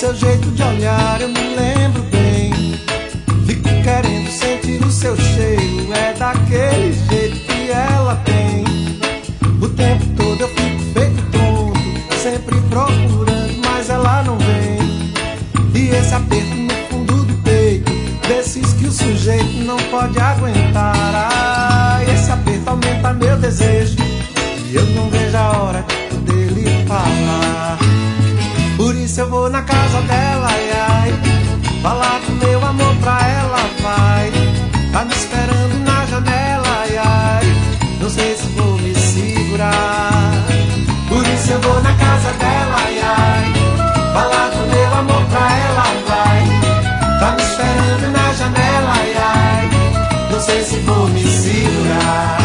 seu jeito de olhar eu me lembro bem. Fico querendo sentir o seu cheiro, é daquele jeito que ela tem. O tempo todo eu fico feito tonto, sempre procurando, mas ela não vem. E esse aperto no fundo do peito, desses que o sujeito não pode aguentar. Ah, esse aperto aumenta meu desejo, e eu não vejo a hora de poder lhe falar. Por isso eu vou na casa dela, ai, ai, falar do meu amor pra ela, vai. Tá me esperando na janela, ai, ai, não sei se vou me segurar. Por isso eu vou na casa dela, ai, ai, falar do meu amor pra ela, vai. Tá me esperando na janela, ai, ai, não sei se vou me segurar.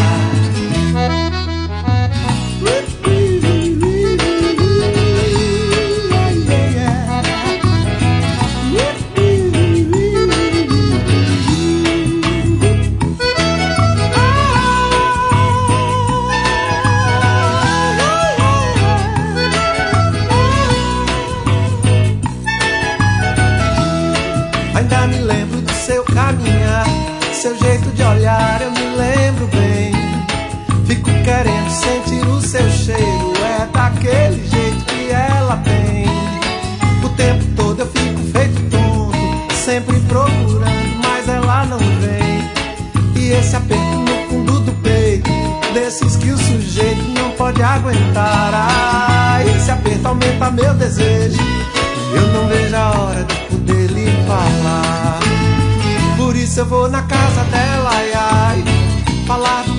Ainda me lembro do seu caminhar, seu jeito de olhar eu me lembro bem. Fico querendo sentir o seu cheiro, é daquele jeito que ela tem. O tempo todo eu fico feito tonto, sempre procurando, mas ela não vem. E esse aperto no fundo do peito, desses que o sujeito não pode aguentar. Ah, esse aperto aumenta meu desejo, e eu não vejo a hora de poder lhe falar. Por isso eu vou na casa dela, ai, ai, falar do